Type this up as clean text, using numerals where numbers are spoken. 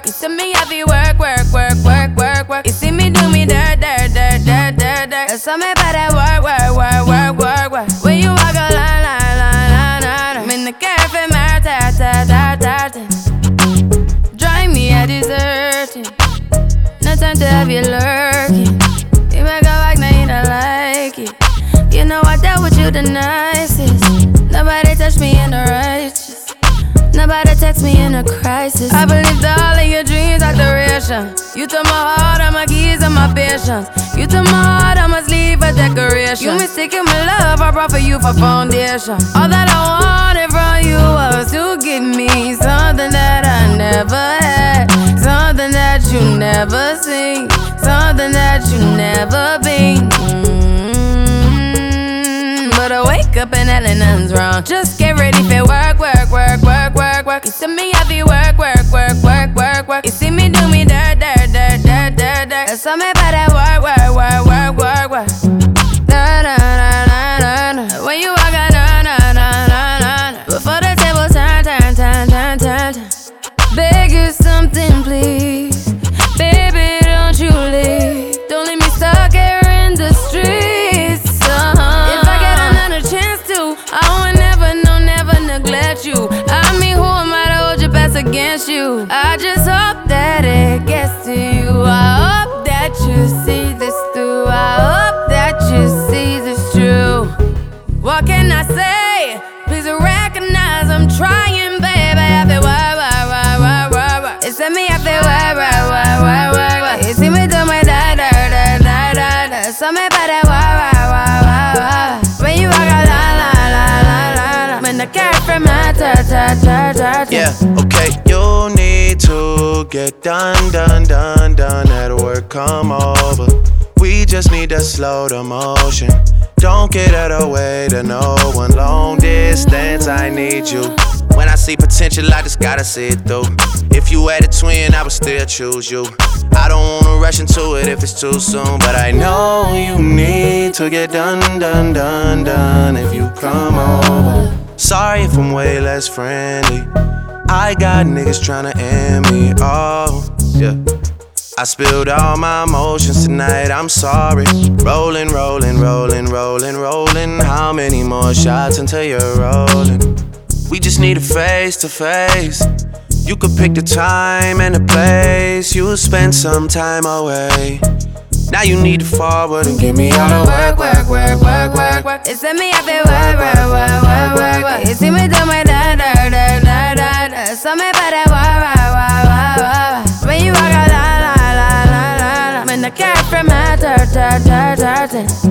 You see me heavy work. You see me do me dirt. So me better work. When you walk a line. I'm in the cafe, drive me a deserting. No time to have you lurking. You make a like, now you don't like it. You know I dealt with you the nicest. Nobody touched me in the righteous. Nobody text me in a crisis. I believed all of your dreams are duration. You took my heart, all my keys, and my patience. You took my heart, I must leave a decoration. You mistaken my love, I brought for you for foundation. All that I wanted from you was to give me something that I never had, something that you never seen, something that you never been. But I wake up and hell nothing's wrong. Just get ready for work. You see me heavy work. You see me do me dirt. So me better work. When you walk out, before the table turn. Beg you something, please. Baby, don't you leave. Don't leave me stuck here in the streets. If I get another chance to, I would never neglect you. I mean, who am I to hold your best against you? I just hope that it gets to you. I hope that you see this through. I hope that you see this true. What can I say? Please recognize I'm trying, baby. I feel work. It's me, I feel work. You see me do my dirt. So me better work. When you walk out, when the cat from my yeah, okay, you need to get done. At work, come over. We just need to slow the motion. Don't get out of the way to no one. Long distance, I need you. When I see potential, I just gotta see it through. If you had a twin, I would still choose you. I don't wanna rush into it if it's too soon, but I know you need to get done. If you come over. Sorry if I'm way less friendly. I got niggas tryna end me. Oh, yeah. I spilled all my emotions tonight, I'm sorry. Rolling. How many more shots until you're rolling? We just need a face to face. You could pick the time and the place. You'll spend some time away. Now you need to forward and give me all the work. It's me, I feel work. You see me do my dirt. So me better work. When you walk out, when the cat from my dirt.